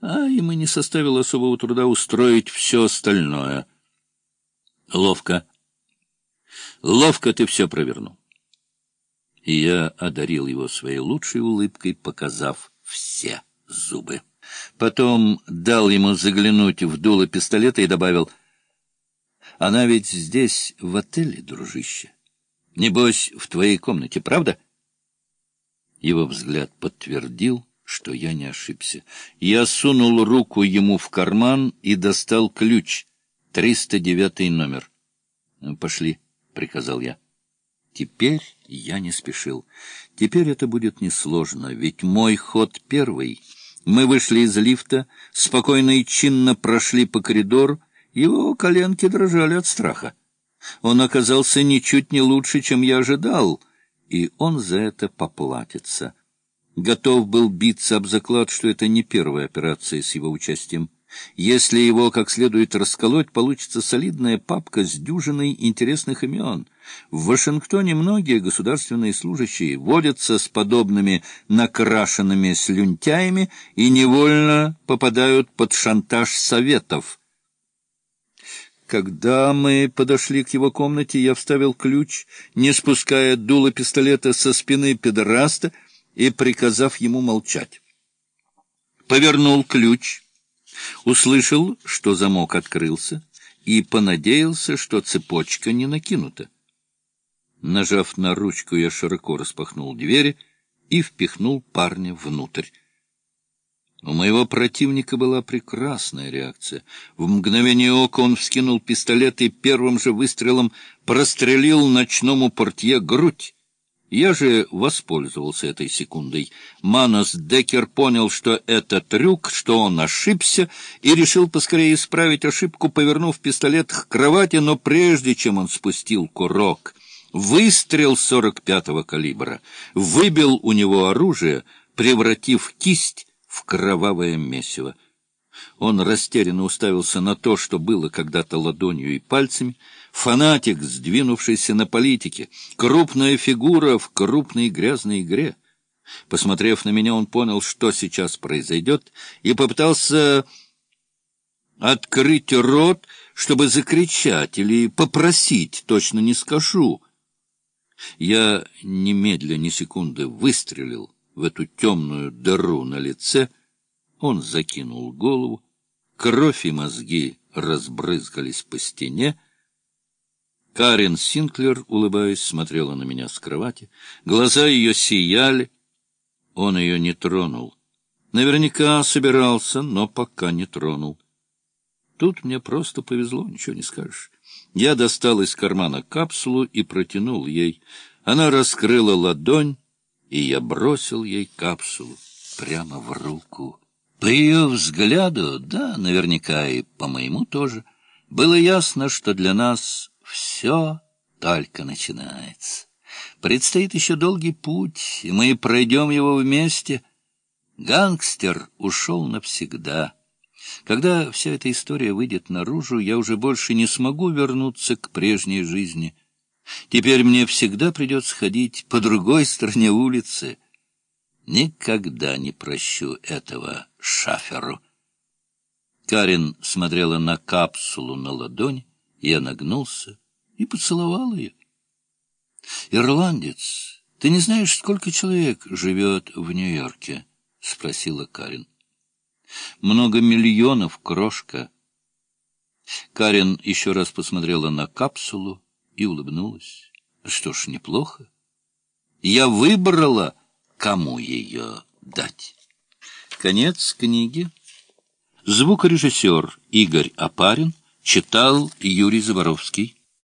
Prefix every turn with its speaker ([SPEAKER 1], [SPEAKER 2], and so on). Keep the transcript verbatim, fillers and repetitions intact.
[SPEAKER 1] а им и не составило особого труда устроить все остальное. Ловко. Ловко ты все провернул. И я одарил его своей лучшей улыбкой, показав все зубы. Потом дал ему заглянуть в дуло пистолета и добавил: «Она ведь здесь, в отеле, дружище. Небось, в твоей комнате, правда?» Его взгляд подтвердил, что я не ошибся. Я сунул руку ему в карман и достал ключ. триста девятый номер. «Пошли», — приказал я. Теперь я не спешил. Теперь это будет несложно, ведь мой ход первый. Мы вышли из лифта, спокойно и чинно прошли по коридору. Его коленки дрожали от страха. Он оказался ничуть не лучше, чем я ожидал, и он за это поплатится. Готов был биться об заклад, что это не первая операция с его участием. Если его как следует расколоть, получится солидная папка с дюжиной интересных имен. В Вашингтоне многие государственные служащие водятся с подобными накрашенными слюнтяями и невольно попадают под шантаж советов. Когда мы подошли к его комнате, я вставил ключ, не спуская дуло пистолета со спины педераста и приказав ему молчать. Повернул ключ. Услышал, что замок открылся, и понадеялся, что цепочка не накинута. Нажав на ручку, я широко распахнул двери и впихнул парня внутрь. У моего противника была прекрасная реакция. В мгновение ока он вскинул пистолет и первым же выстрелом прострелил ночному портье грудь. Я же воспользовался этой секундой. Манос Деккер понял, что это трюк, что он ошибся, и решил поскорее исправить ошибку, повернув пистолет к кровати, но прежде чем он спустил курок, выстрел сорок пятого калибра выбил у него оружие, превратив кисть в кровавое месиво. Он растерянно уставился на то, что было когда-то ладонью и пальцами. Фанатик, сдвинувшийся на политике, крупная фигура в крупной грязной игре. Посмотрев на меня, он понял, что сейчас произойдет, и попытался открыть рот, чтобы закричать или попросить, точно не скажу. Я немедля ни секунды выстрелил в эту темную дыру на лице. Он закинул голову, кровь и мозги разбрызгались по стене. Карен Синклер, улыбаясь, смотрела на меня с кровати. Глаза ее сияли. Он ее не тронул. Наверняка собирался, но пока не тронул. Тут мне просто повезло, ничего не скажешь. Я достал из кармана капсулу и протянул ей. Она раскрыла ладонь, и я бросил ей капсулу прямо в руку. По ее взгляду, да, наверняка и по моему тоже, было ясно, что для нас все только начинается. Предстоит еще долгий путь, и мы пройдем его вместе. Гангстер ушел навсегда. Когда вся эта история выйдет наружу, я уже больше не смогу вернуться к прежней жизни. Теперь мне всегда придется ходить по другой стороне улицы. Никогда не прощу этого Шаферу. Карен смотрела на капсулу на ладони. Я нагнулся и поцеловал ее. — Ирландец, ты не знаешь, сколько человек живет в Нью-Йорке? — спросила Карен. — Много миллионов, крошка. Карен еще раз посмотрела на капсулу и улыбнулась. — Что ж, неплохо. Я выбрала, кому ее дать. Конец книги. Звукорежиссер Игорь Опарин читал Юрий Заборовский.